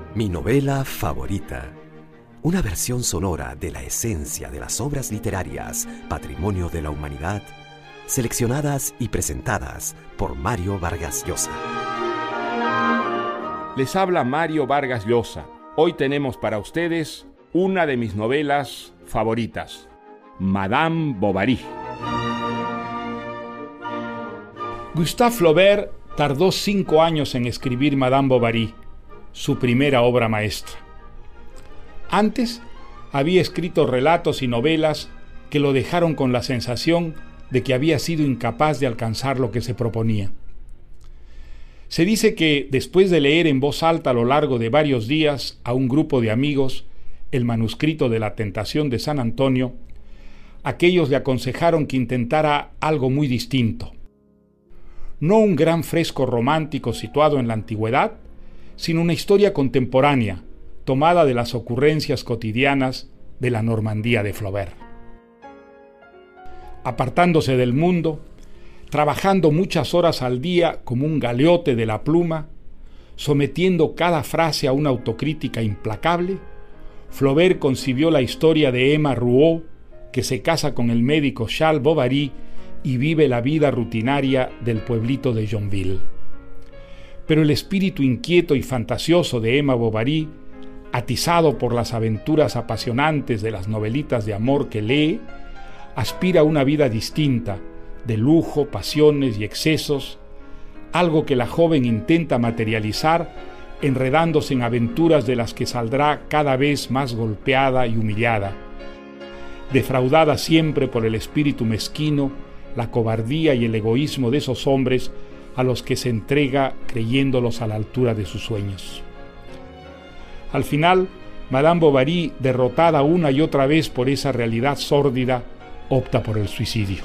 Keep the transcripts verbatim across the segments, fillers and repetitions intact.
Mi novela favorita. Una versión sonora de la esencia de las obras literarias, patrimonio de la humanidad, seleccionadas y presentadas por Mario Vargas Llosa. Les habla Mario Vargas Llosa. Hoy tenemos para ustedes una de mis novelas favoritas, Madame Bovary. Gustave Flaubert tardó cinco años en escribir Madame Bovary, su primera obra maestra. Antes había escrito relatos y novelas que lo dejaron con la sensación de que había sido incapaz de alcanzar lo que se proponía. Se dice que después de leer en voz alta a lo largo de varios días a un grupo de amigos el manuscrito de La Tentación de San Antonio, aquellos le aconsejaron que intentara algo muy distinto. No un gran fresco romántico situado en la antigüedad, sino una historia contemporánea, tomada de las ocurrencias cotidianas de la Normandía de Flaubert. Apartándose del mundo, trabajando muchas horas al día como un galeote de la pluma, sometiendo cada frase a una autocrítica implacable, Flaubert concibió la historia de Emma Rouault, que se casa con el médico Charles Bovary y vive la vida rutinaria del pueblito de Yonville. Pero el espíritu inquieto y fantasioso de Emma Bovary, atizado por las aventuras apasionantes de las novelitas de amor que lee, aspira a una vida distinta, de lujo, pasiones y excesos, algo que la joven intenta materializar enredándose en aventuras de las que saldrá cada vez más golpeada y humillada, defraudada siempre por el espíritu mezquino, la cobardía y el egoísmo de esos hombres a los que se entrega creyéndolos a la altura de sus sueños. Al final, Madame Bovary, derrotada una y otra vez por esa realidad sórdida, opta por el suicidio.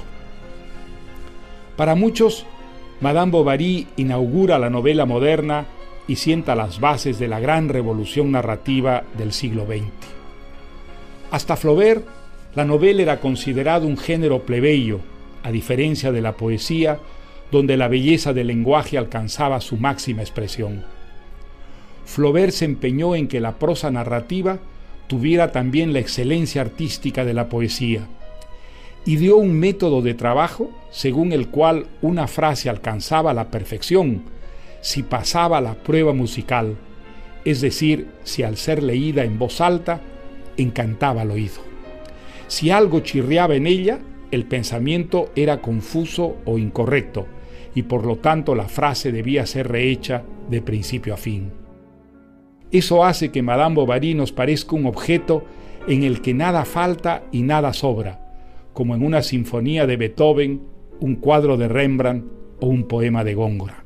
Para muchos, Madame Bovary inaugura la novela moderna y sienta las bases de la gran revolución narrativa del siglo veinte. Hasta Flaubert, la novela era considerada un género plebeyo, a diferencia de la poesía, donde la belleza del lenguaje alcanzaba su máxima expresión. Flaubert se empeñó en que la prosa narrativa tuviera también la excelencia artística de la poesía, y dio un método de trabajo según el cual una frase alcanzaba la perfección si pasaba la prueba musical, es decir, si al ser leída en voz alta, encantaba al oído. Si algo chirriaba en ella, el pensamiento era confuso o incorrecto, y por lo tanto la frase debía ser rehecha de principio a fin. Eso hace que Madame Bovary nos parezca un objeto en el que nada falta y nada sobra, como en una sinfonía de Beethoven, un cuadro de Rembrandt o un poema de Góngora.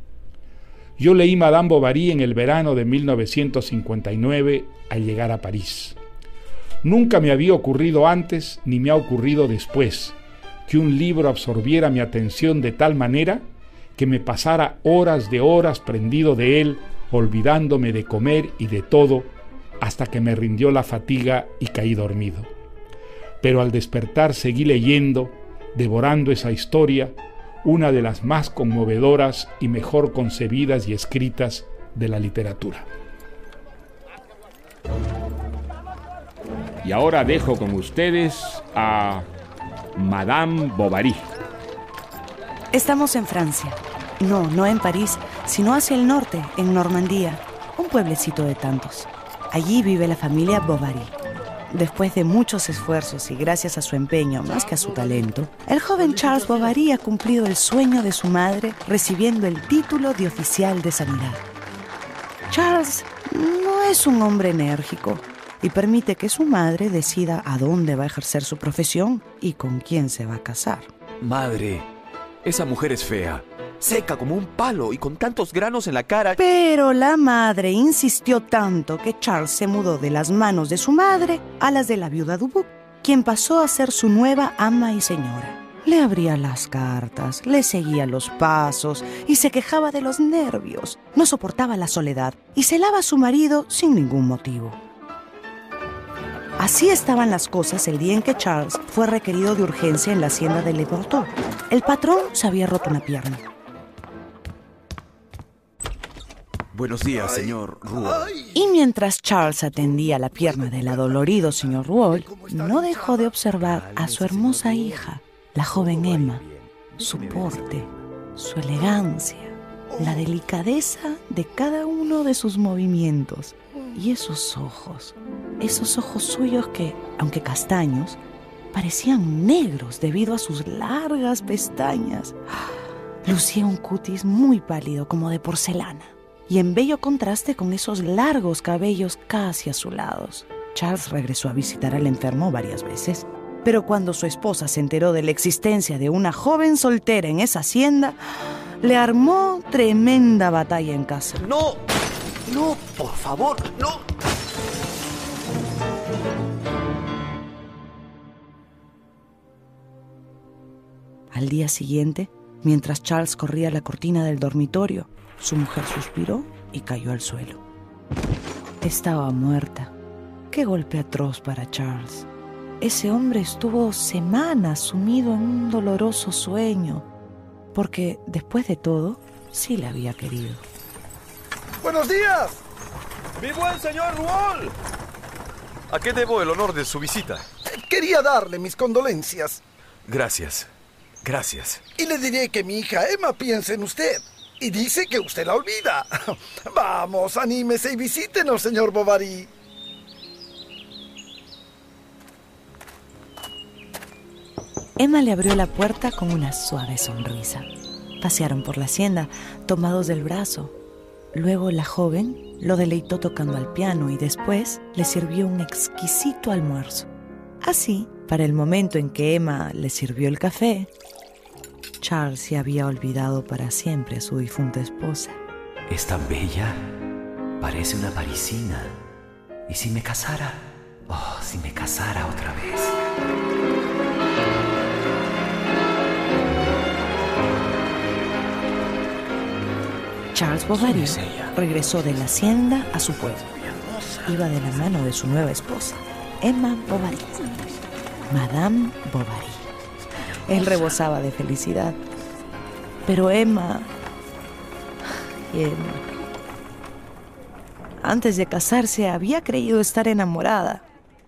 Yo leí Madame Bovary en el verano de mil novecientos cincuenta y nueve al llegar a París. Nunca me había ocurrido antes ni me ha ocurrido después que un libro absorbiera mi atención de tal manera que me pasara horas de horas prendido de él, olvidándome de comer y de todo, hasta que me rindió la fatiga y caí dormido. Pero al despertar seguí leyendo, devorando esa historia, una de las más conmovedoras y mejor concebidas y escritas de la literatura. Y ahora dejo con ustedes a Madame Bovary. Estamos en Francia. No, no en París, sino hacia el norte, en Normandía, un pueblecito de tantos. Allí vive la familia Bovary. Después de muchos esfuerzos y gracias a su empeño más que a su talento, el joven Charles Bovary ha cumplido el sueño de su madre recibiendo el título de oficial de sanidad. Charles no es un hombre enérgico y permite que su madre decida a dónde va a ejercer su profesión y con quién se va a casar. Madre, esa mujer es fea, seca como un palo y con tantos granos en la cara. Pero la madre insistió tanto que Charles se mudó de las manos de su madre a las de la viuda Dubuc, quien pasó a ser su nueva ama y señora. Le abría las cartas, le seguía los pasos y se quejaba de los nervios. No soportaba la soledad y celaba a su marido sin ningún motivo. Así estaban las cosas el día en que Charles fue requerido de urgencia en la hacienda de Le Bordeaux. El patrón se había roto una pierna. Buenos días, Ay, señor Rouault. Y mientras Charles atendía la pierna del adolorido señor Rouault, no dejó de observar a su hermosa hija, la joven Emma, su porte, su elegancia, la delicadeza de cada uno de sus movimientos y esos ojos, esos ojos suyos que, aunque castaños, parecían negros debido a sus largas pestañas. Lucía un cutis muy pálido como de porcelana y en bello contraste con esos largos cabellos casi azulados. Charles regresó a visitar al enfermo varias veces, pero cuando su esposa se enteró de la existencia de una joven soltera en esa hacienda, le armó tremenda batalla en casa. ¡No! ¡No, por favor! ¡No! Al día siguiente, mientras Charles corría la cortina del dormitorio, su mujer suspiró y cayó al suelo. Estaba muerta. ¡Qué golpe atroz para Charles! Ese hombre estuvo semanas sumido en un doloroso sueño, porque, después de todo, sí la había querido. ¡Buenos días! ¡Mi buen señor Rouault! ¿A qué debo el honor de su visita? Quería darle mis condolencias. Gracias, gracias. Y le diré que mi hija Emma piensa en usted. Y dice que usted la olvida. Vamos, anímese y visítenos, señor Bovary. Emma le abrió la puerta con una suave sonrisa. Pasearon por la hacienda, tomados del brazo. Luego la joven lo deleitó tocando al piano y después le sirvió un exquisito almuerzo. Así, para el momento en que Emma le sirvió el café, Charles se había olvidado para siempre a su difunta esposa. Es tan bella, parece una parisina. ¿Y si me casara? Oh, si me casara otra vez. Charles Bovary regresó de la hacienda a su pueblo. Iba de la mano de su nueva esposa, Emma Bovary, Madame Bovary. Él rebosaba de felicidad. Pero Emma... Emma... Antes de casarse había creído estar enamorada.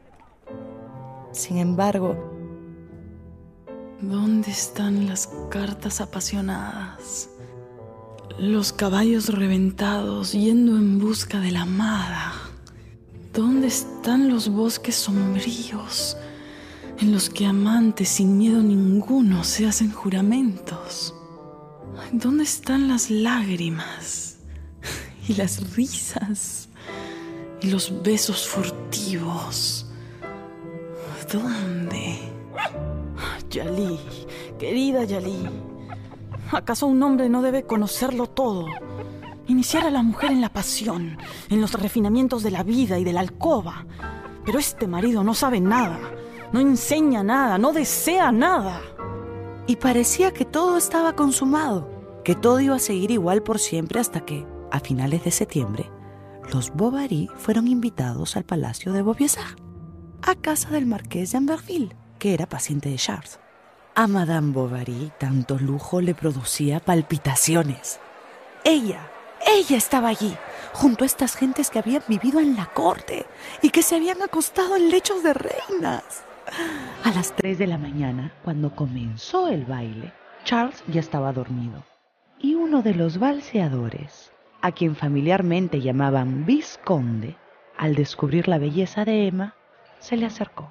Sin embargo... ¿Dónde están las cartas apasionadas? Los caballos reventados yendo en busca de la amada. ¿Dónde están los bosques sombríos en los que amantes sin miedo ninguno se hacen juramentos? ¿Dónde están las lágrimas y las risas y los besos furtivos? ¿Dónde? Yali, querida Yali, ¿acaso un hombre no debe conocerlo todo? Iniciar a la mujer en la pasión, en los refinamientos de la vida y de la alcoba. Pero este marido no sabe nada, no enseña nada, no desea nada. Y parecía que todo estaba consumado, que todo iba a seguir igual por siempre hasta que, a finales de septiembre, los Bovary fueron invitados al palacio de Beauvisage, a casa del marqués de Amberville, que era paciente de Charles. A Madame Bovary tanto lujo le producía palpitaciones. Ella, ella estaba allí, junto a estas gentes que habían vivido en la corte y que se habían acostado en lechos de reinas. A las tres de la mañana, cuando comenzó el baile, Charles ya estaba dormido. Y uno de los valseadores, a quien familiarmente llamaban Vizconde, al descubrir la belleza de Emma, se le acercó.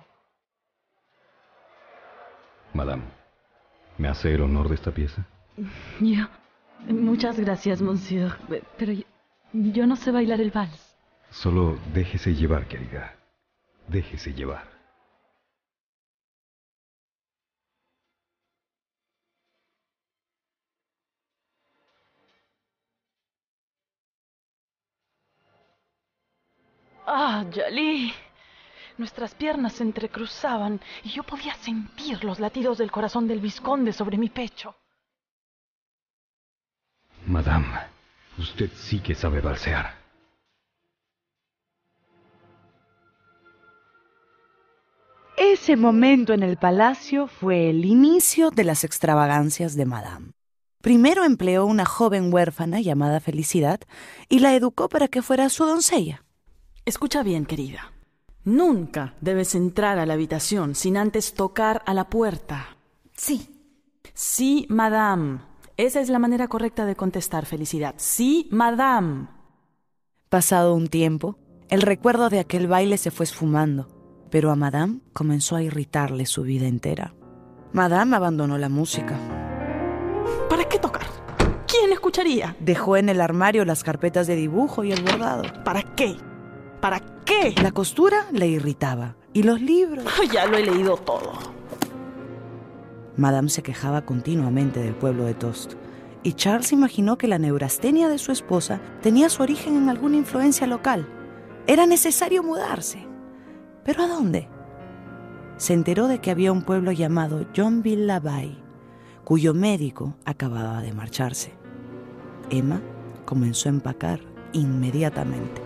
Madame, ¿me hace el honor de esta pieza? Yo... Muchas gracias, monsieur. Pero yo, yo no sé bailar el vals. Solo déjese llevar, querida. Déjese llevar. Ah, Yali. Nuestras piernas se entrecruzaban y yo podía sentir los latidos del corazón del vizconde sobre mi pecho. Madame, usted sí que sabe valsear. Ese momento en el palacio fue el inicio de las extravagancias de Madame. Primero empleó una joven huérfana llamada Felicidad y la educó para que fuera su doncella. Escucha bien, querida. Nunca debes entrar a la habitación sin antes tocar a la puerta. Sí. Sí, madame. Esa es la manera correcta de contestar, Felicidad. Sí, madame. Pasado un tiempo, el recuerdo de aquel baile se fue esfumando, pero a Madame comenzó a irritarle su vida entera. Madame abandonó la música. ¿Para qué tocar? ¿Quién escucharía? Dejó en el armario las carpetas de dibujo y el bordado. ¿Para qué? ¿Para qué? La costura le irritaba. ¿Y los libros? Ya lo he leído todo. Madame se quejaba continuamente del pueblo de Tost, y Charles imaginó que la neurastenia de su esposa tenía su origen en alguna influencia local. Era necesario mudarse. ¿Pero a dónde? Se enteró de que había un pueblo llamado Yonville-l'Abbaye, cuyo médico acababa de marcharse. Emma comenzó a empacar inmediatamente.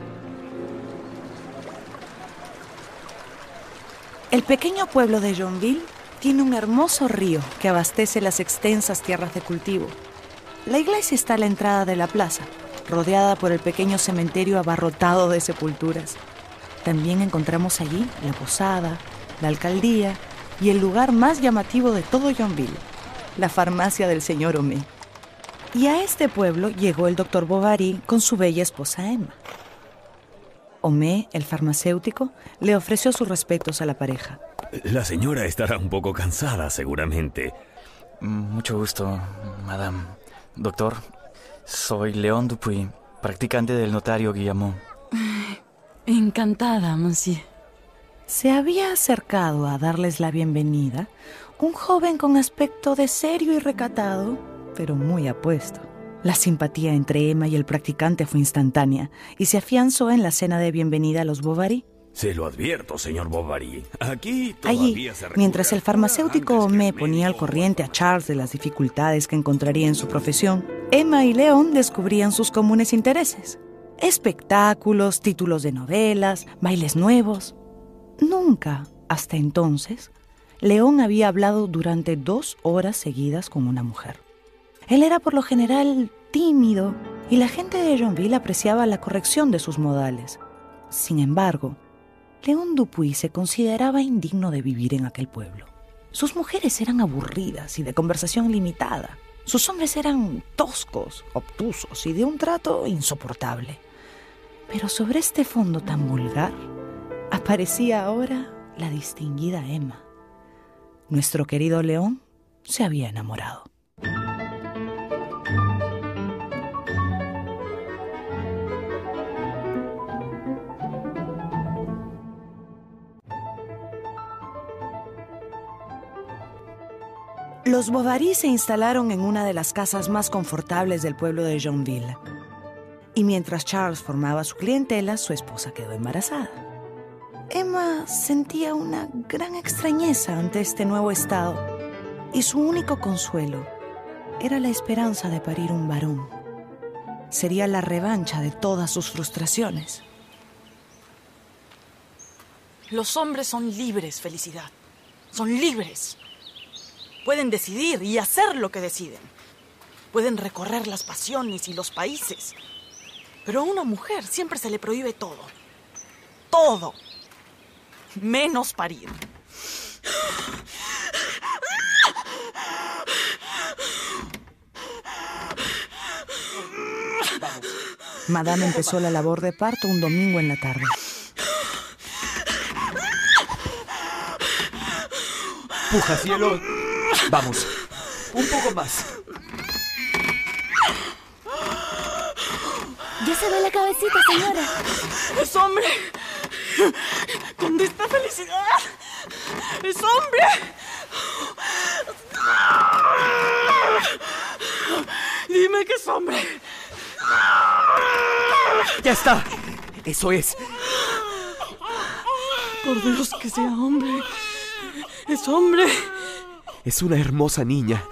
El pequeño pueblo de Yonville tiene un hermoso río que abastece las extensas tierras de cultivo. La iglesia está a la entrada de la plaza, rodeada por el pequeño cementerio abarrotado de sepulturas. También encontramos allí la posada, la alcaldía y el lugar más llamativo de todo Yonville, la farmacia del señor Homais. Y a este pueblo llegó el doctor Bovary con su bella esposa Emma. Homais, el farmacéutico, le ofreció sus respetos a la pareja. La señora estará un poco cansada, seguramente. Mucho gusto, madame. Doctor, soy Léon Dupuy, practicante del notario Guillamot. Encantada, monsieur. Se había acercado a darles la bienvenida un joven con aspecto de serio y recatado, pero muy apuesto. La simpatía entre Emma y el practicante fue instantánea y se afianzó en la cena de bienvenida a los Bovary. Se lo advierto, señor Bovary. Aquí todavía Allí, se mientras el farmacéutico Homais ponía al corriente a Charles de las dificultades que encontraría en su profesión, Emma y León descubrían sus comunes intereses. Espectáculos, títulos de novelas, bailes nuevos. Nunca, hasta entonces, León había hablado durante dos horas seguidas con una mujer. Él era por lo general tímido y la gente de Yonville apreciaba la corrección de sus modales. Sin embargo, Léon Dupuy se consideraba indigno de vivir en aquel pueblo. Sus mujeres eran aburridas y de conversación limitada. Sus hombres eran toscos, obtusos y de un trato insoportable. Pero sobre este fondo tan vulgar, aparecía ahora la distinguida Emma. Nuestro querido León se había enamorado. Los Bovary se instalaron en una de las casas más confortables del pueblo de Yonville. Y mientras Charles formaba su clientela, su esposa quedó embarazada. Emma sentía una gran extrañeza ante este nuevo estado, y su único consuelo era la esperanza de parir un varón. Sería la revancha de todas sus frustraciones. Los hombres son libres, Felicidad. Son libres. Pueden decidir y hacer lo que deciden. Pueden recorrer las pasiones y los países. Pero a una mujer siempre se le prohíbe todo. Todo. Menos parir. Madame empezó la labor de parto un domingo en la tarde. Puja, cielo. Vamos, un poco más. Ya se ve la cabecita, señora. ¡Es hombre! ¿Dónde está Felicidad? ¡Es hombre! Dime que es hombre. ¡Ya está! Eso es. Por Dios, que sea hombre. ¡Es hombre! Es una hermosa niña.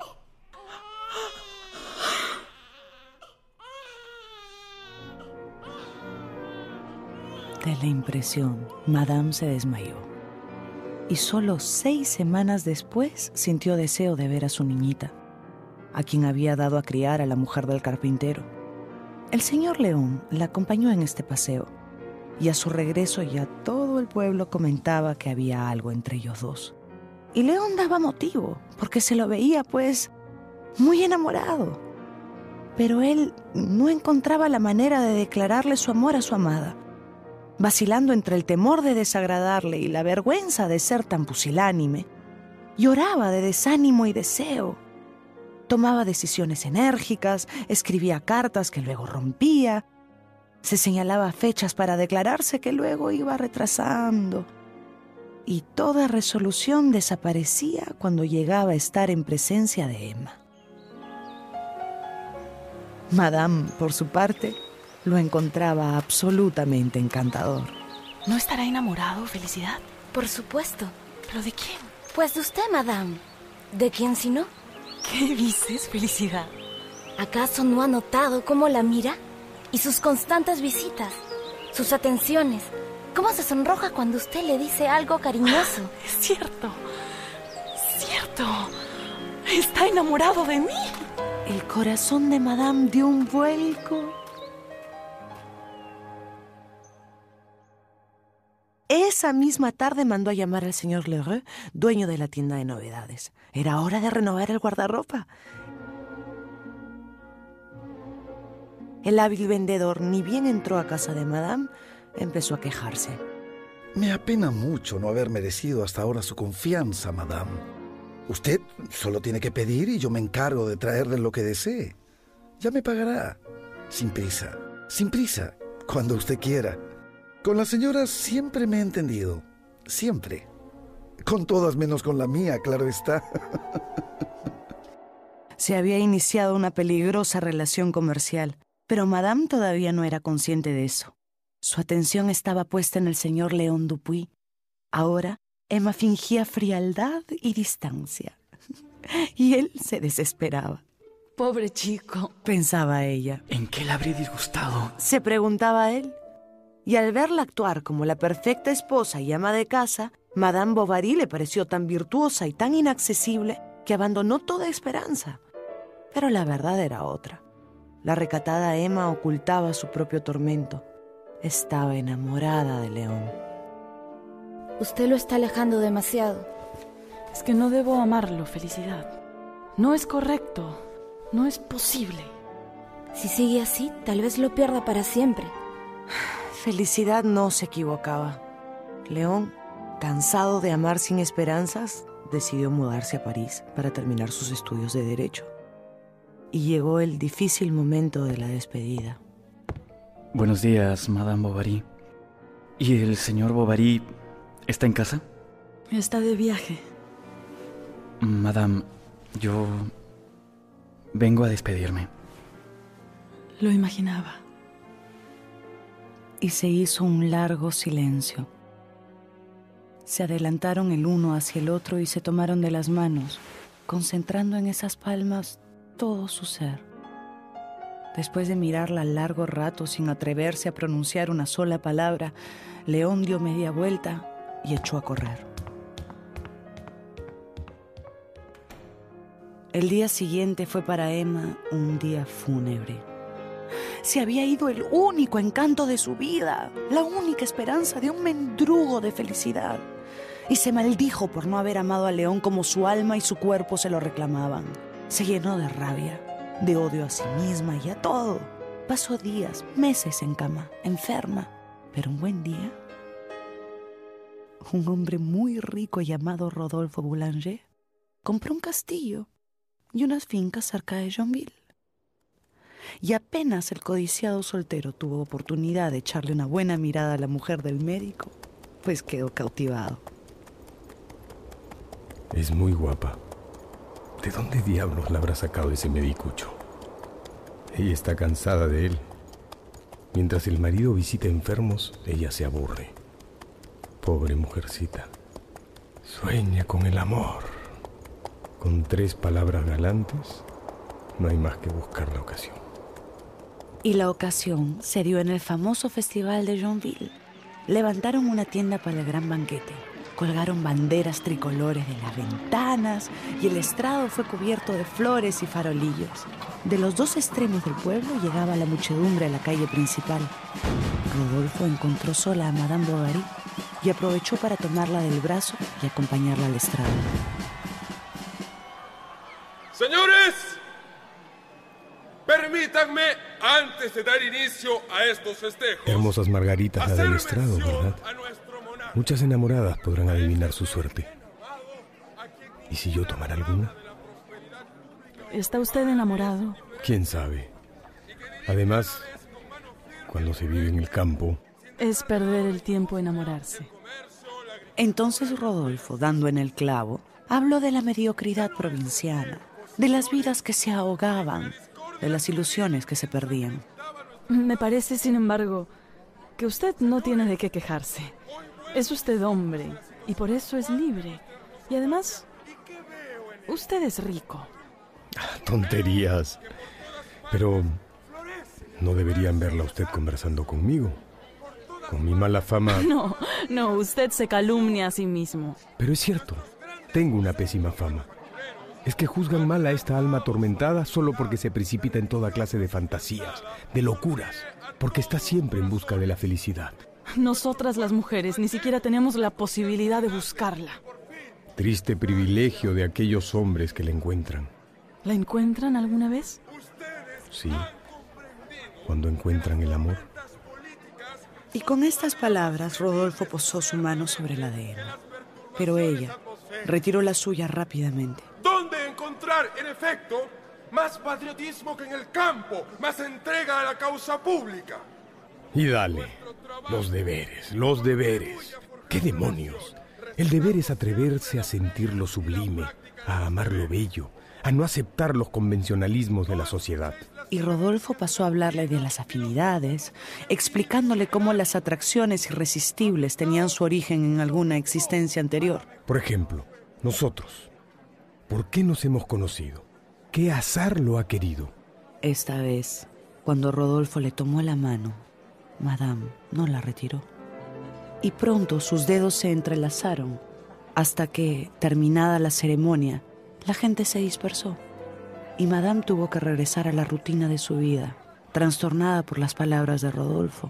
De la impresión, Madame se desmayó. Y solo seis semanas después sintió deseo de ver a su niñita. a quien había dado a criar a la mujer del carpintero. El señor León la acompañó en este paseo, y a su regreso ya todo el pueblo comentaba que había algo entre ellos dos. Y León daba motivo, porque se lo veía, pues, muy enamorado. Pero él no encontraba la manera de declararle su amor a su amada, vacilando entre el temor de desagradarle y la vergüenza de ser tan pusilánime. Lloraba de desánimo y deseo. Tomaba decisiones enérgicas, escribía cartas que luego rompía, se señalaba fechas para declararse que luego iba retrasando. Y toda resolución desaparecía cuando llegaba a estar en presencia de Emma. Madame, por su parte, lo encontraba absolutamente encantador. ¿No estará enamorado, Felicidad? Por supuesto. ¿Pero de quién? Pues de usted, madame. ¿De quién si no? ¿Qué dices, Felicidad? ¿Acaso no ha notado cómo la mira? Y sus constantes visitas, sus atenciones. ¿Cómo se sonroja cuando usted le dice algo cariñoso? Es cierto, cierto. Está enamorado de mí. El corazón de Madame dio un vuelco. Esa misma tarde mandó a llamar al señor Lheureux, dueño de la tienda de novedades. Era hora de renovar el guardarropa. El hábil vendedor, ni bien entró a casa de Madame, empezó a quejarse. Me apena mucho no haber merecido hasta ahora su confianza, Madame. Usted solo tiene que pedir y yo me encargo de traerle lo que desee. Ya me pagará. Sin prisa, sin prisa, cuando usted quiera. Con las señoras siempre me he entendido. Siempre. Con todas menos con la mía, claro está. Se había iniciado una peligrosa relación comercial, pero Madame todavía no era consciente de eso. Su atención estaba puesta en el señor León Dupuy. Ahora, Emma fingía frialdad y distancia. Y él se desesperaba. Pobre chico, pensaba ella. ¿En qué la habré disgustado? Se preguntaba él. Y al verla actuar como la perfecta esposa y ama de casa, Madame Bovary le pareció tan virtuosa y tan inaccesible que abandonó toda esperanza. Pero la verdad era otra. La recatada Emma ocultaba su propio tormento. Estaba enamorada de León. Usted lo está alejando demasiado. Es que no debo amarlo, Felicidad. No es correcto. No es posible. Si sigue así, tal vez lo pierda para siempre. Felicidad no se equivocaba. León, cansado de amar sin esperanzas, decidió mudarse a París para terminar sus estudios de Derecho. Y llegó el difícil momento de la despedida. Buenos días, Madame Bovary. ¿Y el señor Bovary está en casa? Está de viaje. Madame, yo vengo a despedirme. Lo imaginaba. Y se hizo un largo silencio. Se adelantaron el uno hacia el otro y se tomaron de las manos, concentrando en esas palmas todo su ser. Después de mirarla largo rato sin atreverse a pronunciar una sola palabra, León dio media vuelta y echó a correr. El día siguiente fue para Emma un día fúnebre. Se había ido el único encanto de su vida, la única esperanza de un mendrugo de felicidad. Y se maldijo por no haber amado a León como su alma y su cuerpo se lo reclamaban. Se llenó de rabia, de odio a sí misma y a todo. Pasó días, meses en cama, enferma. Pero un buen día, un hombre muy rico llamado Rodolfo Boulanger compró un castillo y unas fincas cerca de Yonville. Y apenas el codiciado soltero tuvo oportunidad de echarle una buena mirada a la mujer del médico, pues quedó cautivado. Es muy guapa. ¿De dónde diablos la habrá sacado ese medicucho? Ella está cansada de él. Mientras el marido visita enfermos, ella se aburre. Pobre mujercita. Sueña con el amor. Con tres palabras galantes, no hay más que buscar la ocasión. Y la ocasión se dio en el famoso festival de Yonville. Levantaron una tienda para el gran banquete, colgaron banderas tricolores de las ventanas y el estrado fue cubierto de flores y farolillos. De los dos extremos del pueblo llegaba la muchedumbre a la calle principal. Rodolfo encontró sola a Madame Bovary y aprovechó para tomarla del brazo y acompañarla al estrado. Señores, permítanme, antes de dar inicio a estos festejos, hermosas margaritas la del estrado, ¿verdad? Muchas enamoradas podrán adivinar su suerte. ¿Y si yo tomara alguna? ¿Está usted enamorado? ¿Quién sabe? Además, cuando se vive en el campo... Es perder el tiempo enamorarse. Entonces Rodolfo, dando en el clavo, habló de la mediocridad provinciana, de las vidas que se ahogaban, de las ilusiones que se perdían. Me parece, sin embargo, que usted no tiene de qué quejarse. Es usted hombre y por eso es libre. Y además, usted es rico. Tonterías. Pero no deberían verla usted conversando conmigo. Con mi mala fama... No, no, usted se calumnia a sí mismo. Pero es cierto, tengo una pésima fama. Es que juzgan mal a esta alma atormentada solo porque se precipita en toda clase de fantasías, de locuras, porque está siempre en busca de la felicidad. Nosotras las mujeres ni siquiera tenemos la posibilidad de buscarla. Triste privilegio de aquellos hombres que la encuentran. ¿La encuentran alguna vez? Sí, cuando encuentran el amor. Y con estas palabras Rodolfo posó su mano sobre la de él. Pero ella retiró la suya rápidamente. ¿Dónde encontrar, en efecto, más patriotismo que en el campo, más entrega a la causa pública? Y dale, los deberes, los deberes. ¿Qué demonios? El deber es atreverse a sentir lo sublime, a amar lo bello, a no aceptar los convencionalismos de la sociedad. Y Rodolfo pasó a hablarle de las afinidades, explicándole cómo las atracciones irresistibles tenían su origen en alguna existencia anterior. Por ejemplo, nosotros, ¿por qué nos hemos conocido? ¿Qué azar lo ha querido? Esta vez, cuando Rodolfo le tomó la mano, Madame no la retiró. Y pronto sus dedos se entrelazaron, hasta que, terminada la ceremonia, la gente se dispersó. Y Madame tuvo que regresar a la rutina de su vida, trastornada por las palabras de Rodolfo.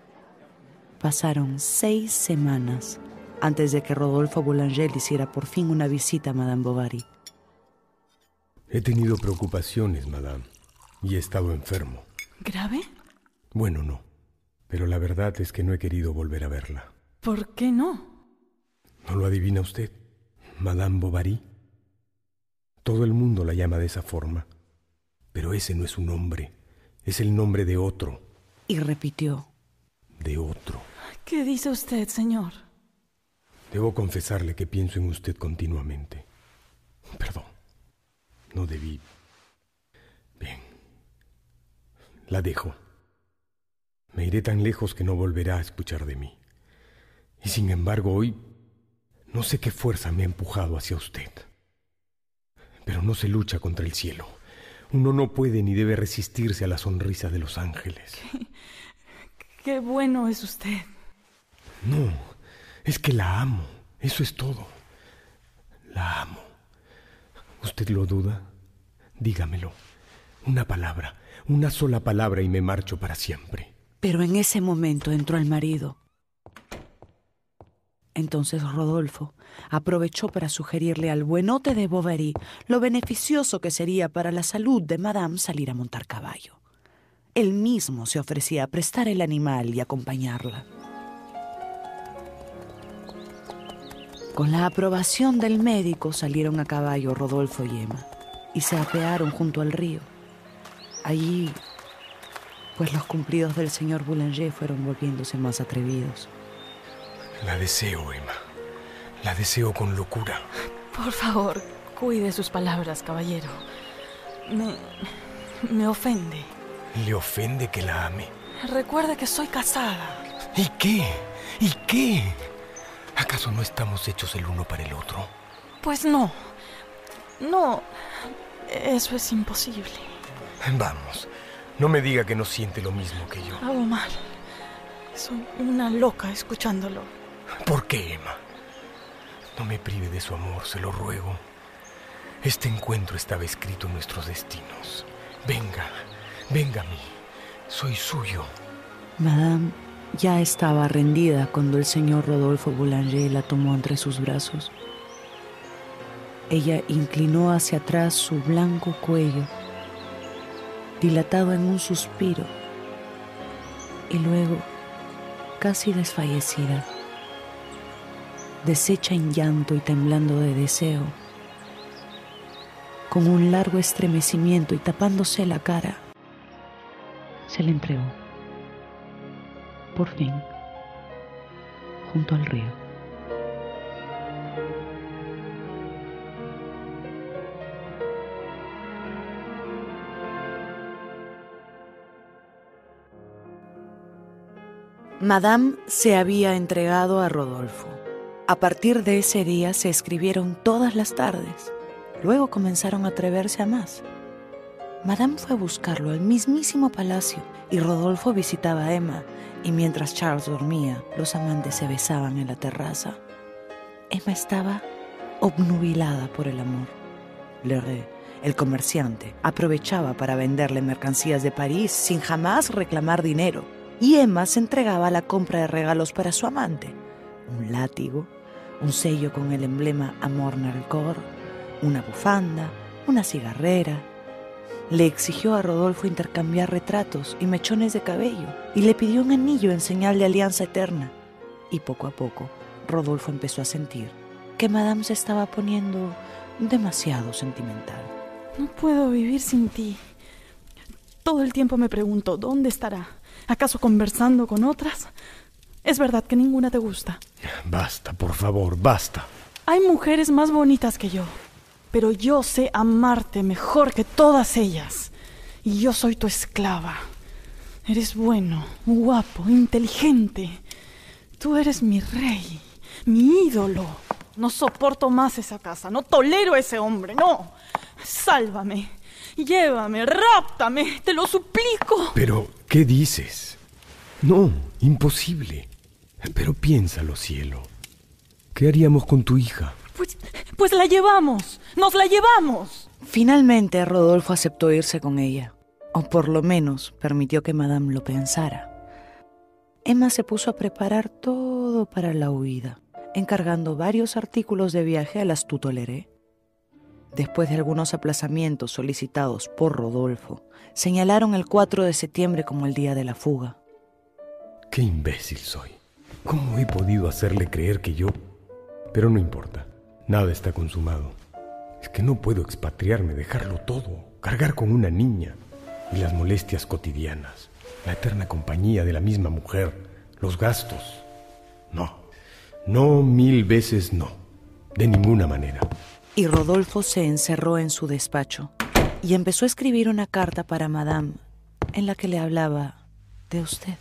Pasaron seis semanas antes de que Rodolfo Boulanger le hiciera por fin una visita a Madame Bovary. He tenido preocupaciones, Madame, y he estado enfermo. ¿Grave? Bueno, no, pero la verdad es que no he querido volver a verla. ¿Por qué no? ¿No lo adivina usted? Madame Bovary. Todo el mundo la llama de esa forma, pero ese no es su nombre, es el nombre de otro. Y repitió. De otro. ¿Qué dice usted, señor? Debo confesarle que pienso en usted continuamente. Perdón, no debí. Bien, la dejo. Me iré tan lejos que no volverá a escuchar de mí. Y sin embargo, hoy no sé qué fuerza me ha empujado hacia usted. Pero no se lucha contra el cielo. Uno no puede ni debe resistirse a la sonrisa de los ángeles. Qué, qué bueno es usted. No, es que la amo. Eso es todo. La amo. ¿Usted lo duda? Dígamelo. Una palabra, una sola palabra y me marcho para siempre. Pero en ese momento entró el marido. Entonces Rodolfo aprovechó para sugerirle al buenote de Bovary lo beneficioso que sería para la salud de Madame salir a montar caballo. Él mismo se ofrecía a prestar el animal y acompañarla. Con la aprobación del médico salieron a caballo Rodolfo y Emma y se apearon junto al río. Allí, pues los cumplidos del señor Boulanger fueron volviéndose más atrevidos. La deseo, Emma. La deseo con locura. Por favor, cuide sus palabras, caballero. Me... me ofende. ¿Le ofende que la ame? Recuerde que soy casada. ¿Y qué? ¿Y qué? ¿Acaso no estamos hechos el uno para el otro? Pues no. No. Eso es imposible. Vamos. No me diga que no siente lo mismo que yo. Hago mal. Soy una loca escuchándolo. ¿Por qué, Emma? No me prive de su amor, se lo ruego. Este encuentro estaba escrito en nuestros destinos. Venga, venga a mí. Soy suyo. Madame ya estaba rendida cuando el señor Rodolfo Boulanger la tomó entre sus brazos. Ella inclinó hacia atrás su blanco cuello, dilatado en un suspiro, y luego, casi desfallecida, deshecha en llanto y temblando de deseo, con un largo estremecimiento y tapándose la cara, se le entregó, por fin, junto al río. Madame se había entregado a Rodolfo. A partir de ese día se escribieron todas las tardes. Luego comenzaron a atreverse a más. Madame fue a buscarlo al mismísimo palacio y Rodolfo visitaba a Emma, y mientras Charles dormía, los amantes se besaban en la terraza. Emma estaba obnubilada por el amor. Leray, el comerciante, aprovechaba para venderle mercancías de París sin jamás reclamar dinero, y Emma se entregaba a la compra de regalos para su amante: un látigo, un sello con el emblema Amor Nalcor, una bufanda, una cigarrera. Le exigió a Rodolfo intercambiar retratos y mechones de cabello, y le pidió un anillo en señal de alianza eterna. Y poco a poco, Rodolfo empezó a sentir que Madame se estaba poniendo demasiado sentimental. No puedo vivir sin ti. Todo el tiempo me pregunto, ¿dónde estará? ¿Acaso conversando con otras? Es verdad que ninguna te gusta. Basta, por favor, basta. Hay mujeres más bonitas que yo, pero yo sé amarte mejor que todas ellas. Y yo soy tu esclava. Eres bueno, guapo, inteligente. Tú eres mi rey, mi ídolo. No soporto más esa casa, no tolero a ese hombre, no. Sálvame, llévame, ráptame, te lo suplico. Pero, ¿qué dices? No, imposible. Pero piénsalo, cielo. ¿Qué haríamos con tu hija? Pues, pues la llevamos, nos la llevamos. Finalmente, Rodolfo aceptó irse con ella, o por lo menos permitió que Madame lo pensara. Emma se puso a preparar todo para la huida, encargando varios artículos de viaje a las Tutoleré. Después de algunos aplazamientos solicitados por Rodolfo, señalaron el cuatro de septiembre como el día de la fuga. ¡Qué imbécil soy! ¿Cómo he podido hacerle creer que yo...? Pero no importa, nada está consumado. Es que no puedo expatriarme, dejarlo todo, cargar con una niña y las molestias cotidianas, la eterna compañía de la misma mujer, los gastos. No, no, mil veces no, de ninguna manera. Y Rodolfo se encerró en su despacho y empezó a escribir una carta para Madame en la que le hablaba de usted.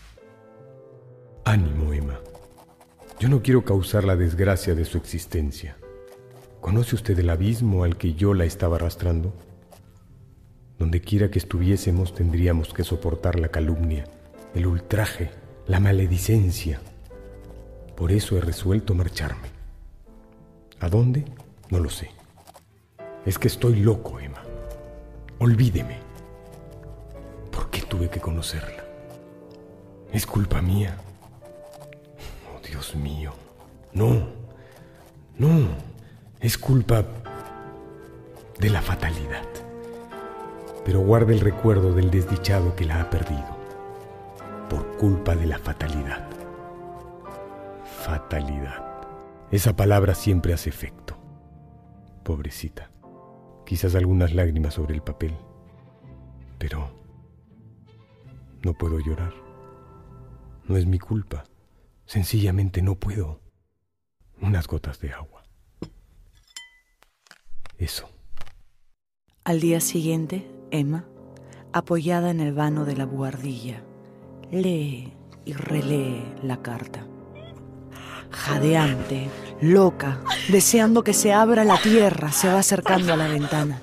Ánimo, Emma. Yo no quiero causar la desgracia de su existencia. ¿Conoce usted el abismo al que yo la estaba arrastrando? Donde quiera que estuviésemos tendríamos que soportar la calumnia, el ultraje, la maledicencia. Por eso he resuelto marcharme. ¿A dónde? No lo sé. Es que estoy loco, Emma. Olvídeme. ¿Por qué tuve que conocerla? ¿Es culpa mía? Oh, Dios mío. No, no. Es culpa de la fatalidad. Pero guarde el recuerdo del desdichado que la ha perdido. Por culpa de la fatalidad. Fatalidad. Esa palabra siempre hace efecto. Pobrecita. Quizás algunas lágrimas sobre el papel. Pero no puedo llorar. No es mi culpa. Sencillamente no puedo. Unas gotas de agua. Eso. Al día siguiente, Emma, apoyada en el vano de la buhardilla, lee y relee la carta. Jadeante, loca, deseando que se abra la tierra, se va acercando a la ventana.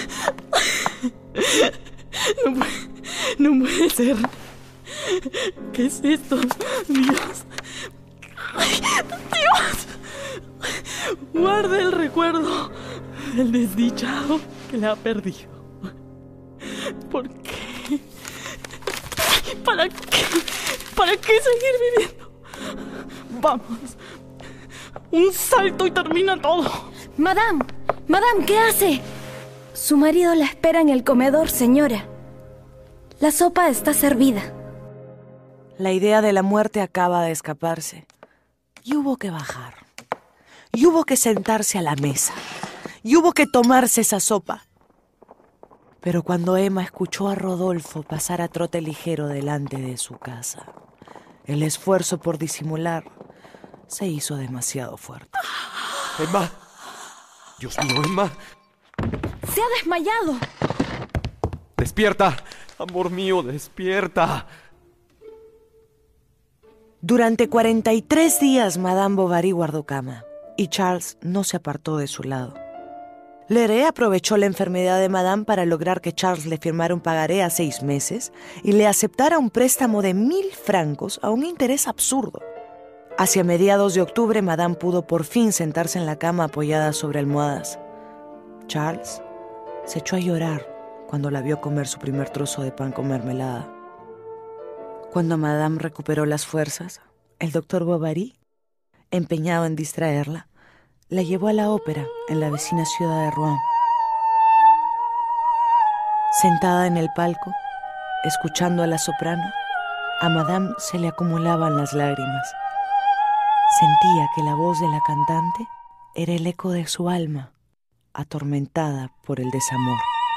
No puede, no puede ser. ¿Qué es esto? Dios. Dios. guarde el recuerdo del desdichado que la ha perdido. ¿Por qué? ¿Para qué? ¿Para qué seguir viviendo? Vamos. Un salto y termina todo. Madame, Madame, ¿qué hace? Su marido la espera en el comedor, señora. La sopa está servida. La idea de la muerte acaba de escaparse. Y hubo que bajar. Y hubo que sentarse a la mesa. Y hubo que tomarse esa sopa. Pero cuando Emma escuchó a Rodolfo pasar a trote ligero delante de su casa, el esfuerzo por disimular se hizo demasiado fuerte. Emma. Dios mío, Emma. Se ha desmayado. Despierta. Amor mío, despierta. Durante cuarenta y tres días Madame Bovary guardó cama y Charles no se apartó de su lado. Leray aprovechó la enfermedad de Madame para lograr que Charles le firmara un pagaré a seis meses y le aceptara un préstamo de mil francos a un interés absurdo. Hacia mediados de octubre, Madame pudo por fin sentarse en la cama apoyada sobre almohadas. Charles se echó a llorar cuando la vio comer su primer trozo de pan con mermelada. Cuando Madame recuperó las fuerzas, el doctor Bovary, empeñado en distraerla, la llevó a la ópera en la vecina ciudad de Rouen. Sentada en el palco, escuchando a la soprano, a Madame se le acumulaban las lágrimas. Sentía que la voz de la cantante era el eco de su alma, atormentada por el desamor.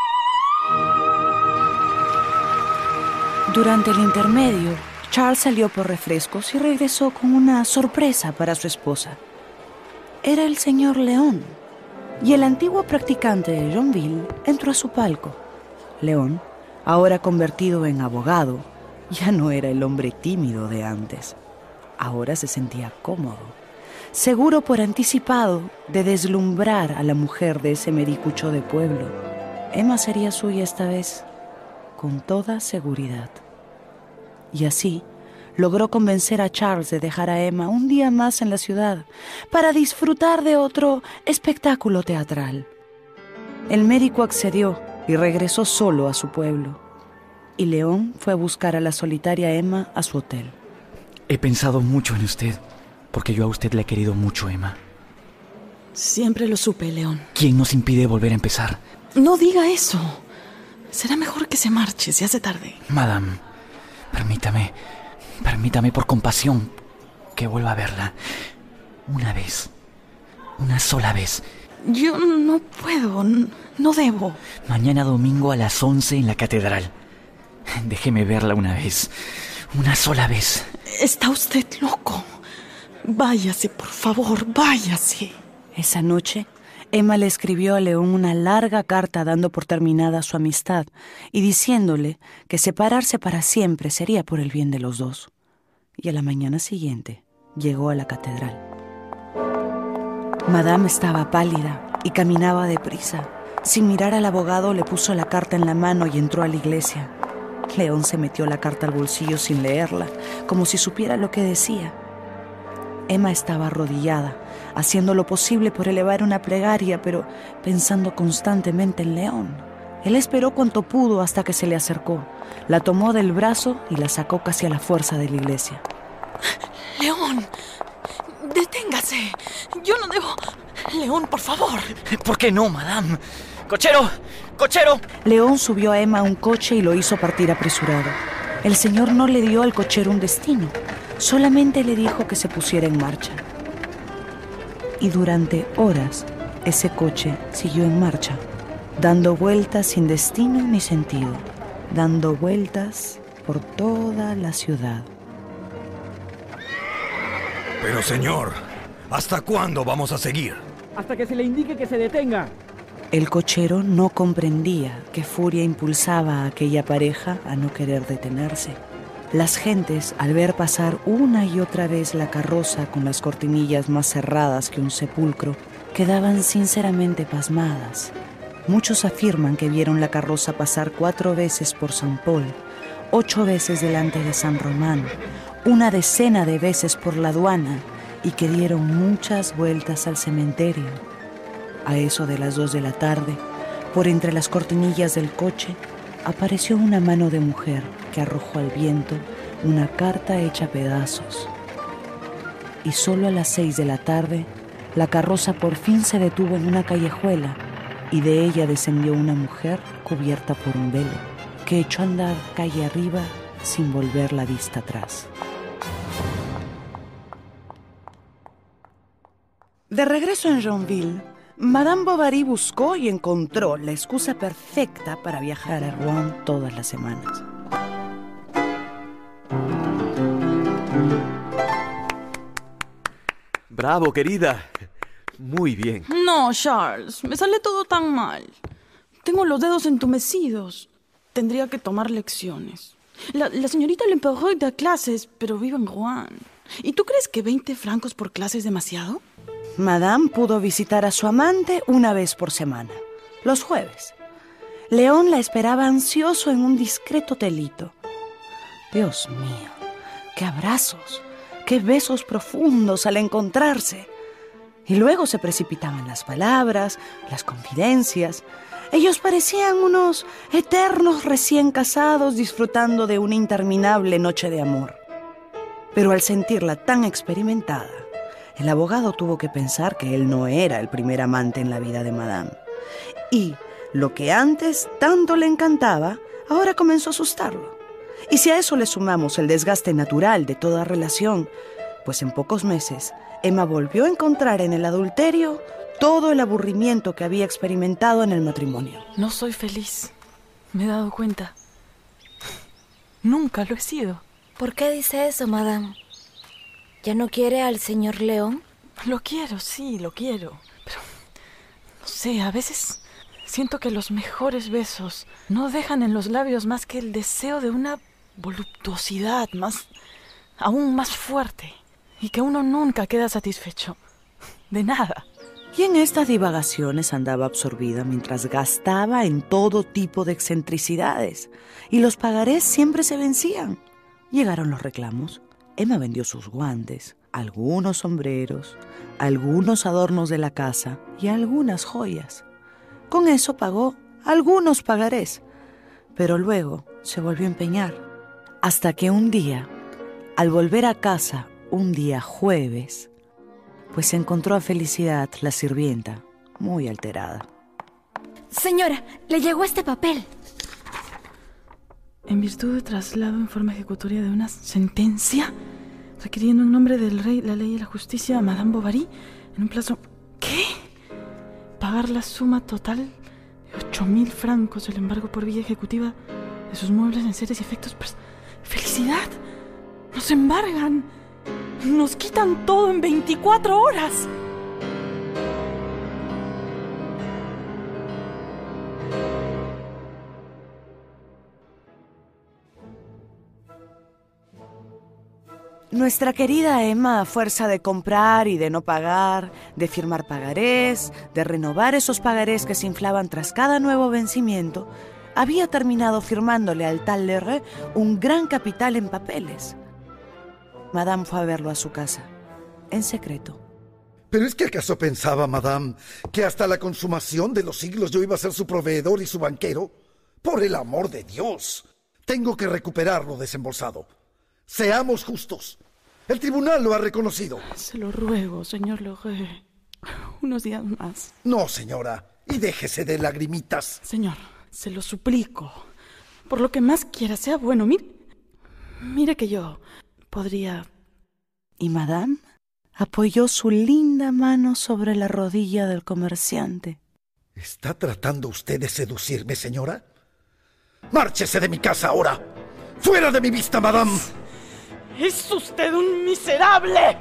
Durante el intermedio, Charles salió por refrescos y regresó con una sorpresa para su esposa. Era el señor León, y el antiguo practicante de Yonville entró a su palco. León, ahora convertido en abogado, ya no era el hombre tímido de antes. Ahora se sentía cómodo, seguro por anticipado de deslumbrar a la mujer de ese medicucho de pueblo. Emma sería suya esta vez, con toda seguridad. Y así logró convencer a Charles de dejar a Emma un día más en la ciudad para disfrutar de otro espectáculo teatral. El médico accedió y regresó solo a su pueblo. Y León fue a buscar a la solitaria Emma a su hotel. He pensado mucho en usted, porque yo a usted le he querido mucho, Emma. Siempre lo supe, León. ¿Quién nos impide volver a empezar? No diga eso. Será mejor que se marche, se hace tarde. Madame, permítame, permítame por compasión que vuelva a verla. Una vez, una sola vez. Yo no puedo, no debo. Mañana domingo a las once en la catedral. Déjeme verla una vez, una sola vez. Está usted loco. Váyase, por favor, váyase. Esa noche, Emma le escribió a León una larga carta dando por terminada su amistad y diciéndole que separarse para siempre sería por el bien de los dos. Y a la mañana siguiente llegó a la catedral. Madame estaba pálida y caminaba deprisa. Sin mirar al abogado, le puso la carta en la mano y entró a la iglesia. León se metió la carta al bolsillo sin leerla, como si supiera lo que decía. Emma estaba arrodillada, haciendo lo posible por elevar una plegaria, pero pensando constantemente en León. Él esperó cuanto pudo hasta que se le acercó. La tomó del brazo y la sacó casi a la fuerza de la iglesia. León, deténgase. Yo no debo... León, por favor. ¿Por qué no, madame? ¡Cochero! ¡Cochero! León subió a Emma a un coche y lo hizo partir apresurado. El señor no le dio al cochero un destino, solamente le dijo que se pusiera en marcha. Y durante horas ese coche siguió en marcha, dando vueltas sin destino ni sentido, dando vueltas por toda la ciudad. Pero señor, ¿hasta cuándo vamos a seguir? Hasta que se le indique que se detenga. El cochero no comprendía qué furia impulsaba a aquella pareja a no querer detenerse. Las gentes, al ver pasar una y otra vez la carroza con las cortinillas más cerradas que un sepulcro, quedaban sinceramente pasmadas. Muchos afirman que vieron la carroza pasar cuatro veces por San Paul, ocho veces delante de San Román, una decena de veces por la aduana y que dieron muchas vueltas al cementerio. A eso de las dos de la tarde, por entre las cortinillas del coche, apareció una mano de mujer que arrojó al viento una carta hecha pedazos. Y solo a las seis de la tarde, la carroza por fin se detuvo en una callejuela y de ella descendió una mujer cubierta por un velo, que echó a andar calle arriba sin volver la vista atrás. De regreso en Joinville, Madame Bovary buscó y encontró la excusa perfecta para viajar a Rouen todas las semanas. Bravo, querida. Muy bien. No, Charles, me sale todo tan mal. Tengo los dedos entumecidos. Tendría que tomar lecciones. La, la señorita Lempereur da clases, pero vive en Rouen. ¿Y tú crees que veinte francos por clase es demasiado? Madame pudo visitar a su amante una vez por semana, los jueves. León la esperaba ansioso en un discreto hotelito. Dios mío, qué abrazos, qué besos profundos al encontrarse. Y luego se precipitaban las palabras, las confidencias. Ellos parecían unos eternos recién casados disfrutando de una interminable noche de amor. Pero al sentirla tan experimentada, el abogado tuvo que pensar que él no era el primer amante en la vida de Madame. Y lo que antes tanto le encantaba, ahora comenzó a asustarlo. Y si a eso le sumamos el desgaste natural de toda relación, pues en pocos meses Emma volvió a encontrar en el adulterio todo el aburrimiento que había experimentado en el matrimonio. No soy feliz. Me he dado cuenta. Nunca lo he sido. ¿Por qué dice eso, Madame? ¿Ya no quiere al señor León? Lo quiero, sí, lo quiero. Pero, no sé, a veces siento que los mejores besos no dejan en los labios más que el deseo de una voluptuosidad más, aún más fuerte. Y que uno nunca queda satisfecho. De nada. Y en estas divagaciones andaba absorbida mientras gastaba en todo tipo de excentricidades. Y los pagarés siempre se vencían. Llegaron los reclamos. Emma vendió sus guantes, algunos sombreros, algunos adornos de la casa y algunas joyas. Con eso pagó algunos pagarés, pero luego se volvió a empeñar. Hasta que un día, al volver a casa, un día jueves, pues encontró a Felicidad, la sirvienta, muy alterada. Señora, le llegó este papel. En virtud de traslado en forma ejecutoria de una sentencia requiriendo en nombre del rey, la ley y la justicia a Madame Bovary en un plazo... ¿Qué? Pagar la suma total de ocho mil francos del embargo por vía ejecutiva de sus muebles, enseres y efectos... Pers- ¡Felicidad! ¡Nos embargan! ¡Nos quitan todo en veinticuatro horas! Nuestra querida Emma, a fuerza de comprar y de no pagar, de firmar pagarés, de renovar esos pagarés que se inflaban tras cada nuevo vencimiento, había terminado firmándole al tal Lerre un gran capital en papeles. Madame fue a verlo a su casa, en secreto. ¿Pero es que acaso pensaba, Madame, que hasta la consumación de los siglos yo iba a ser su proveedor y su banquero? Por el amor de Dios, tengo que recuperar lo desembolsado. Seamos justos. El tribunal lo ha reconocido. Se lo ruego, señor Lerre. Unos días más. No, señora. Y déjese de lagrimitas. Señor, se lo suplico. Por lo que más quiera, sea bueno. Mire, mire que yo podría... Y Madame apoyó su linda mano sobre la rodilla del comerciante. ¿Está tratando usted de seducirme, señora? ¡Márchese de mi casa ahora! ¡Fuera de mi vista, Madame! ¡Es usted un miserable!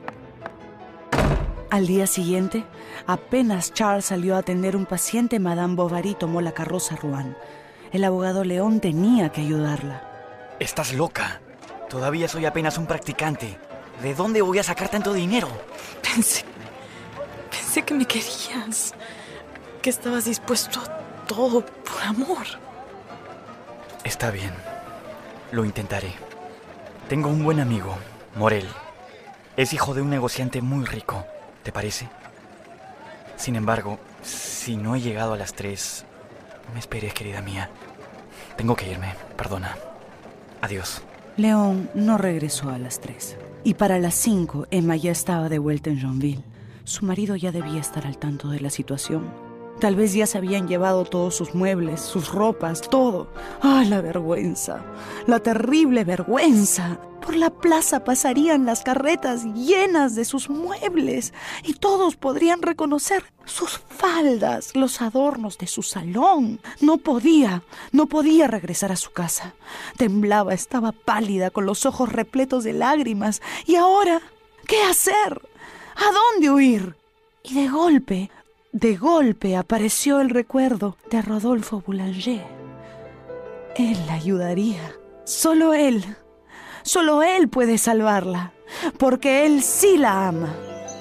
Al día siguiente, apenas Charles salió a atender un paciente, Madame Bovary tomó la carroza a Rouen. El abogado León tenía que ayudarla. Estás loca. Todavía soy apenas un practicante. ¿De dónde voy a sacar tanto dinero? Pensé... Pensé que me querías. Que estabas dispuesto a todo por amor. Está bien. Lo intentaré. Tengo un buen amigo, Morel. Es hijo de un negociante muy rico, ¿te parece? Sin embargo, si no he llegado a las tres, no me esperes, querida mía. Tengo que irme, perdona. Adiós. León no regresó a las tres. Y para las cinco, Emma ya estaba de vuelta en Joinville. Su marido ya debía estar al tanto de la situación. Tal vez ya se habían llevado todos sus muebles, sus ropas, todo. ¡Ah, la vergüenza! ¡La terrible vergüenza! Por la plaza pasarían las carretas llenas de sus muebles y todos podrían reconocer sus faldas, los adornos de su salón. No podía, no podía regresar a su casa. Temblaba, estaba pálida, con los ojos repletos de lágrimas. ¿Y ahora qué hacer? ¿A dónde huir? Y de golpe, de golpe apareció el recuerdo de Rodolfo Boulanger. Él la ayudaría. Solo él. Solo él puede salvarla, porque él sí la ama.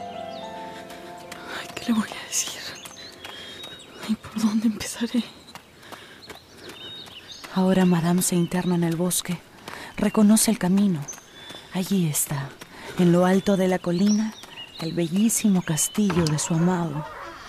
Ay, ¿qué le voy a decir? Ay, ¿por dónde empezaré? Ahora Madame se interna en el bosque. Reconoce el camino. Allí está, en lo alto de la colina, el bellísimo castillo de su amado.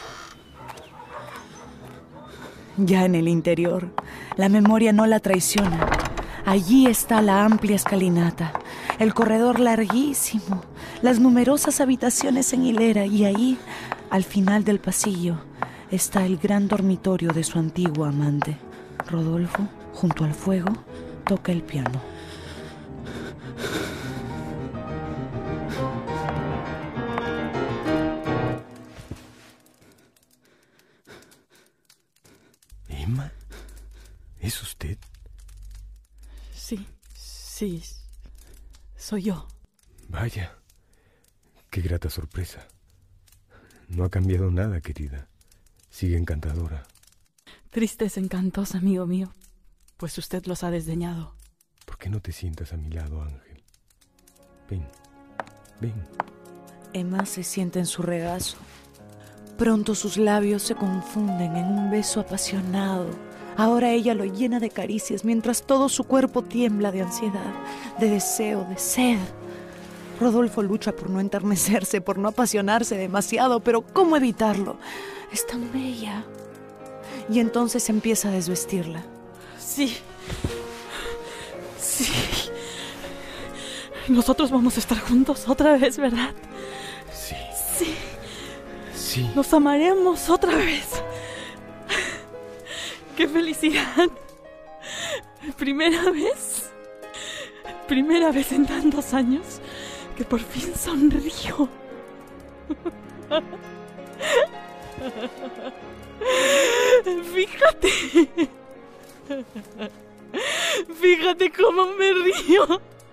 Ya en el interior, la memoria no la traiciona. Allí está la amplia escalinata, el corredor larguísimo, las numerosas habitaciones en hilera y ahí, al final del pasillo, está el gran dormitorio de su antiguo amante. Rodolfo, junto al fuego, toca el piano. ¿Emma? ¿Es usted? Sí, sí, soy yo. Vaya, qué grata sorpresa. No ha cambiado nada, querida. Sigue encantadora. Tristes encantos, amigo mío, pues usted los ha desdeñado. ¿Por qué no te sientas a mi lado, Ángel? Ven, ven. Emma se sienta en su regazo. Pronto sus labios se confunden en un beso apasionado. Ahora ella lo llena de caricias mientras todo su cuerpo tiembla de ansiedad, de deseo, de sed. Rodolfo lucha por no enternecerse, por no apasionarse demasiado, pero ¿cómo evitarlo? Es tan bella. Y entonces empieza a desvestirla. Sí. Sí. Nosotros vamos a estar juntos otra vez, ¿verdad? Sí. Sí. Sí. Nos amaremos otra vez. ¡Qué felicidad! Primera vez, primera vez en tantos años que por fin sonrío. Fíjate. Fíjate cómo me río.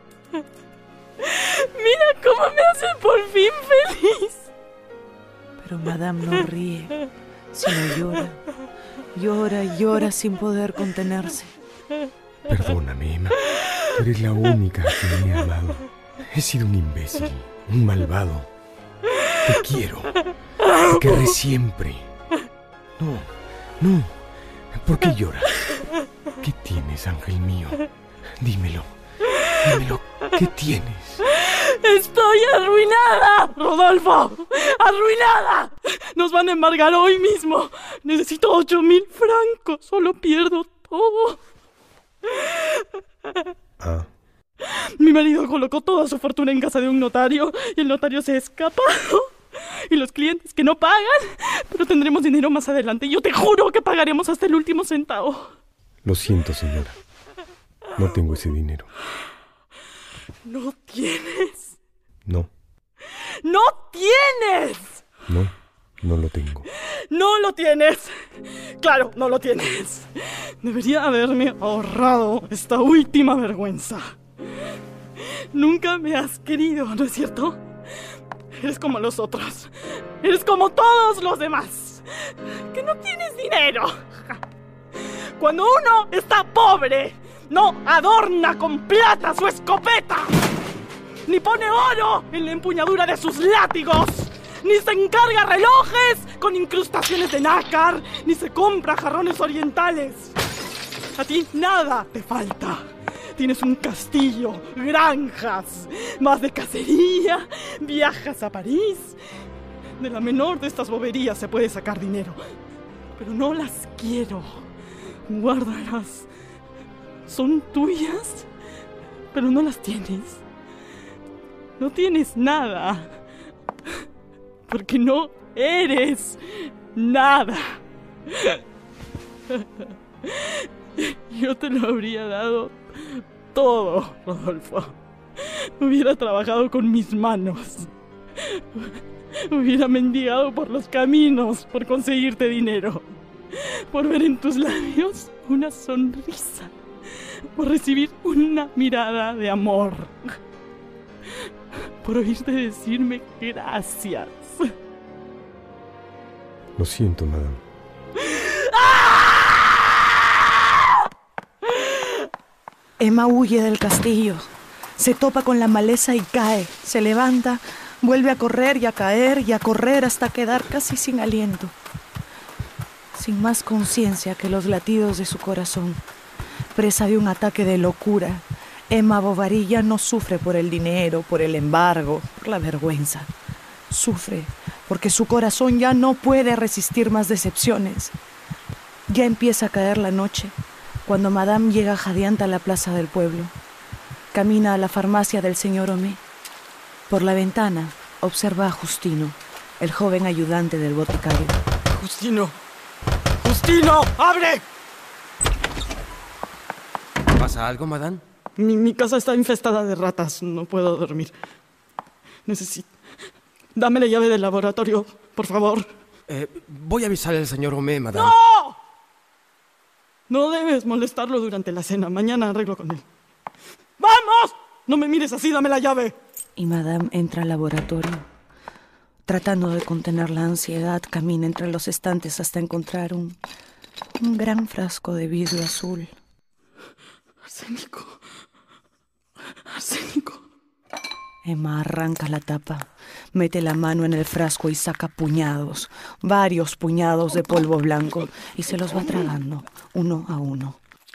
Mira cómo me hace por fin feliz. Pero Madame no ríe, sino llora. Llora y llora sin poder contenerse. Perdóname, Emma. Tú eres la única que me ha amado. He sido un imbécil, un malvado. Te quiero. Te querré siempre. No, no. ¿Por qué lloras? ¿Qué tienes, ángel mío? Dímelo. Dímelo. ¿Qué tienes? ¡Estoy arruinada, Rodolfo! ¡Arruinada! Nos van a embargar hoy mismo. Necesito ocho mil francos. Solo pierdo todo. Ah. Mi marido colocó toda su fortuna en casa de un notario y el notario se ha escapado. Y los clientes que no pagan, pero tendremos dinero más adelante. Yo te juro que pagaremos hasta el último centavo. Lo siento, señora. No tengo ese dinero. ¿No tienes? No. ¡No tienes! No, no lo tengo. ¡No lo tienes! Claro, no lo tienes. Debería haberme ahorrado esta última vergüenza. Nunca me has querido, ¿no es cierto? Eres como los otros. Eres como todos los demás. Que no tienes dinero. Cuando uno está pobre, no adorna con plata su escopeta, ni pone oro en la empuñadura de sus látigos, ni se encarga relojes con incrustaciones de nácar, ni se compra jarrones orientales. A ti nada te falta. Tienes un castillo, granjas, vas de cacería, viajas a París. De la menor de estas boberías se puede sacar dinero. Pero no las quiero. Guárdalas. Son tuyas, pero no las tienes. No tienes nada. Porque no eres nada. Yo te lo habría dado todo, Rodolfo. Hubiera trabajado con mis manos. Hubiera mendigado por los caminos por conseguirte dinero. Por ver en tus labios una sonrisa. Por recibir una mirada de amor. Por oírte decirme gracias. Lo siento, madame. Emma huye del castillo. Se topa con la maleza y cae. Se levanta, vuelve a correr y a caer y a correr hasta quedar casi sin aliento. Sin más conciencia que los latidos de su corazón. Presa de un ataque de locura, Emma Bovary ya no sufre por el dinero, por el embargo, por la vergüenza. Sufre porque su corazón ya no puede resistir más decepciones. Ya empieza a caer la noche, cuando Madame llega jadeante a la plaza del pueblo. Camina a la farmacia del señor Homais. Por la ventana observa a Justino, el joven ayudante del boticario. ¡Justino! ¡Justino! ¡Abre! ¿Pasa algo, madame? Mi, mi casa está infestada de ratas. No puedo dormir. Necesito... Dame la llave del laboratorio, por favor. Eh, voy a avisarle al señor Homais, madame. ¡No! No debes molestarlo durante la cena. Mañana arreglo con él. ¡Vamos! No me mires así, dame la llave. Y Madame entra al laboratorio. Tratando de contener la ansiedad, camina entre los estantes hasta encontrar un, un gran frasco de vidrio azul. Arsénico. Arsénico. Emma arranca la tapa, mete la mano en el frasco y saca puñados, varios puñados de polvo blanco, y se los va tragando, uno a uno.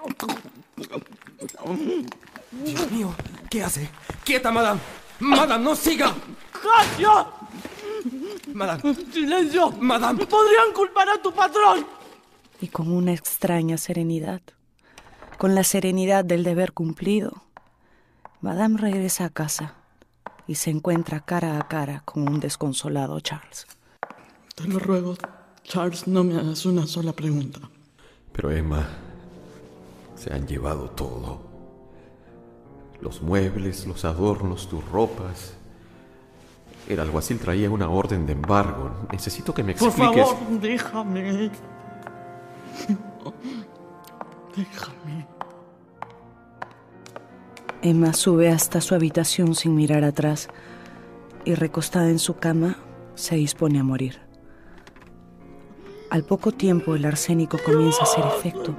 Dios mío, ¿qué hace? ¡Quieta, madame! ¡Madame, no siga! ¡Calla! Madame. ¡Silencio! Madame. ¡Podrían culpar a tu patrón! Y con una extraña serenidad, con la serenidad del deber cumplido, Madame regresa a casa y se encuentra cara a cara con un desconsolado Charles. Te lo ruego, Charles, no me hagas una sola pregunta. Pero Emma, se han llevado todo. Los muebles, los adornos, tus ropas. El alguacil traía una orden de embargo. Necesito que me expliques... Por favor, déjame. Déjame. Emma sube hasta su habitación sin mirar atrás y, recostada en su cama, se dispone a morir. Al poco tiempo, el arsénico comienza a hacer efecto.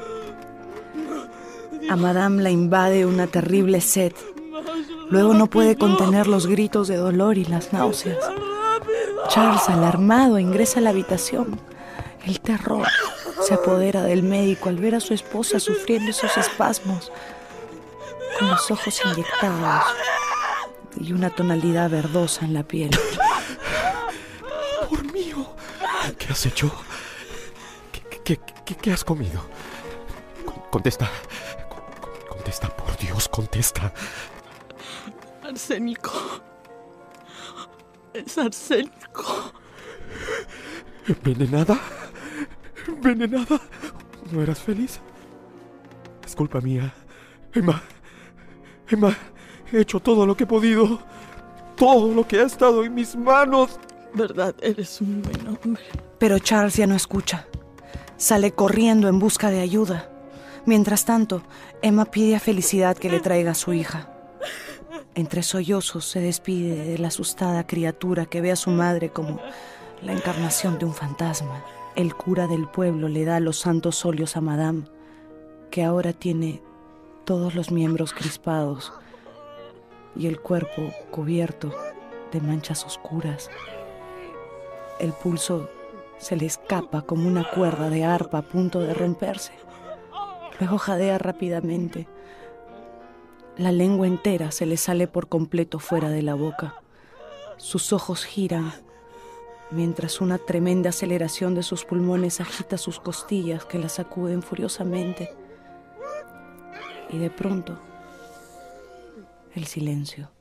A Madame la invade una terrible sed. Luego no puede contener los gritos de dolor y las náuseas. Charles, alarmado, ingresa a la habitación. El terror se apodera del médico al ver a su esposa sufriendo esos espasmos, con los ojos inyectados y una tonalidad verdosa en la piel. ¡Por mío! ¿Qué has hecho? ¿Qué, qué, qué, qué has comido? Contesta. Contesta, por Dios, contesta. Arsénico. Es arsénico. ¿Envenenada? ¿Envenenada? ¿No eras feliz? Es culpa mía. Emma. Emma, he hecho todo lo que he podido. Todo lo que ha estado en mis manos. Verdad, eres un buen hombre. Pero Charles ya no escucha. Sale corriendo en busca de ayuda. Mientras tanto, Emma pide a Felicidad que le traiga a su hija. Entre sollozos se despide de la asustada criatura que ve a su madre como la encarnación de un fantasma. El cura del pueblo le da los santos óleos a Madame, que ahora tiene todos los miembros crispados y el cuerpo cubierto de manchas oscuras. El pulso se le escapa como una cuerda de arpa a punto de romperse. Luego jadea rápidamente, La lengua entera se le sale por completo fuera de la boca. Sus ojos giran, mientras una tremenda aceleración de sus pulmones agita sus costillas que la sacuden furiosamente. Y de pronto, el silencio.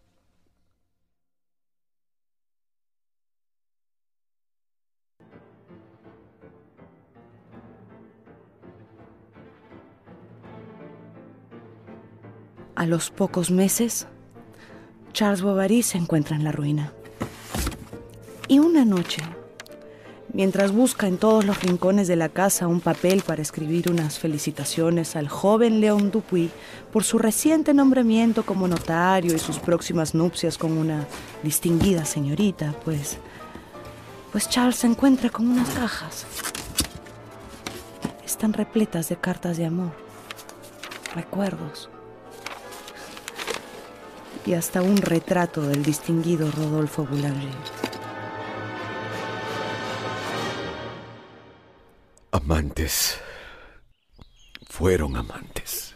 A los pocos meses, Charles Bovary se encuentra en la ruina. Y una noche, mientras busca en todos los rincones de la casa un papel para escribir unas felicitaciones al joven Léon Dupuy por su reciente nombramiento como notario y sus próximas nupcias con una distinguida señorita, pues, pues Charles se encuentra con unas cajas. Están repletas de cartas de amor, recuerdos y hasta un retrato del distinguido Rodolfo Boulanger. Amantes. Fueron amantes.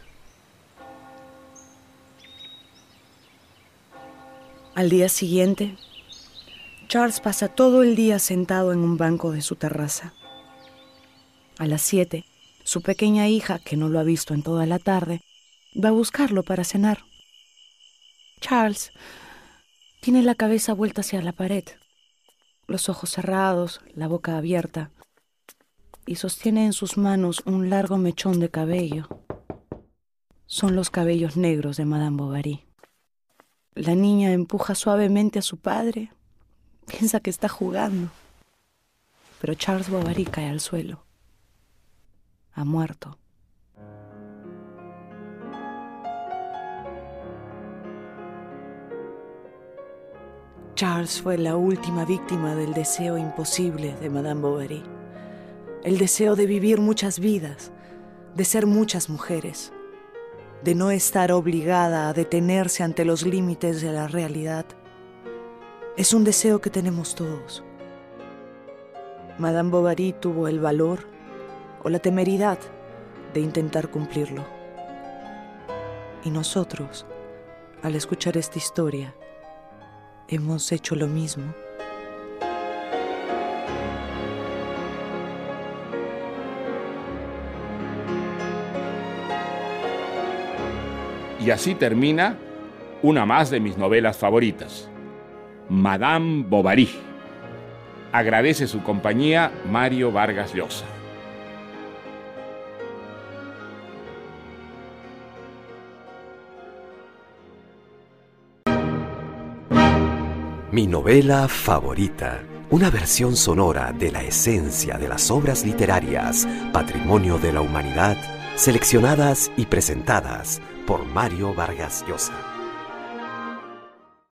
Al día siguiente, Charles pasa todo el día sentado en un banco de su terraza. A las siete, su pequeña hija, que no lo ha visto en toda la tarde, va a buscarlo para cenar. Charles tiene la cabeza vuelta hacia la pared, los ojos cerrados, la boca abierta, y sostiene en sus manos un largo mechón de cabello. Son los cabellos negros de Madame Bovary. La niña empuja suavemente a su padre. Piensa que está jugando. Pero Charles Bovary cae al suelo. Ha muerto. Charles fue la última víctima del deseo imposible de Madame Bovary. El deseo de vivir muchas vidas, de ser muchas mujeres, de no estar obligada a detenerse ante los límites de la realidad. Es un deseo que tenemos todos. Madame Bovary tuvo el valor o la temeridad de intentar cumplirlo. Y nosotros, al escuchar esta historia, hemos hecho lo mismo. Y así termina una más de mis novelas favoritas, Madame Bovary. Agradece su compañía Mario Vargas Llosa. Mi novela favorita, una versión sonora de la esencia de las obras literarias, patrimonio de la humanidad, seleccionadas y presentadas por Mario Vargas Llosa.